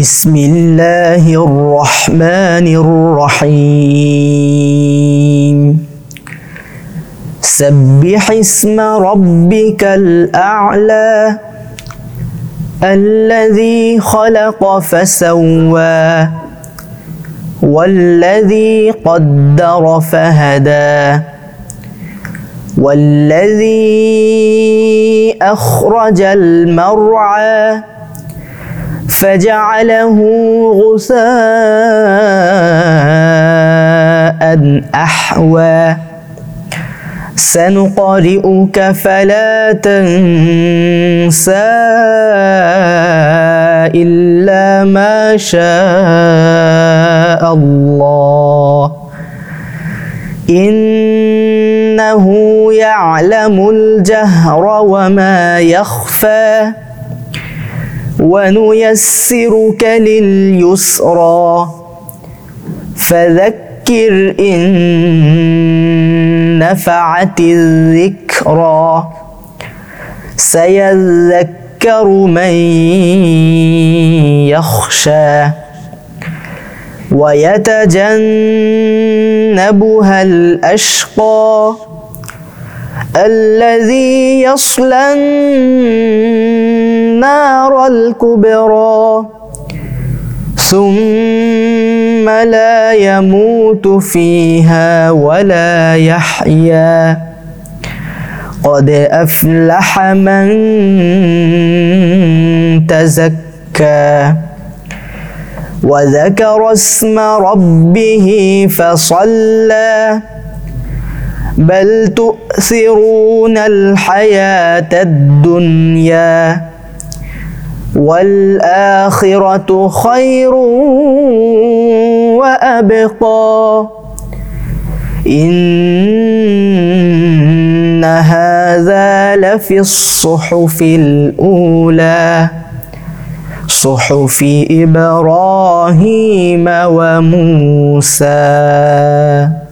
بسم الله الرحمن الرحيم سبح اسم ربك الأعلى الذي خلق فسوى والذي قدر فهدى والذي أخرج المرعى فجعله غثاء أحوى سنقرئك فلا تنسى إلا ما شاء الله إنه يعلم الجهر وما يخفى ونيسرك لليسرى فذكر إن نفعت الذكرى سيذكر من يخشى ويتجنبها الأشقى الذي يصلى النار الكبرى ثم لا يموت فيها ولا يحيا قد أفلح من تزكى وذكر اسم ربه فصلى بل تؤثرون الحياة الدنيا والآخرة خير وأبقى إن هذا لفي الصحف الأولى صحف إبراهيم وموسى.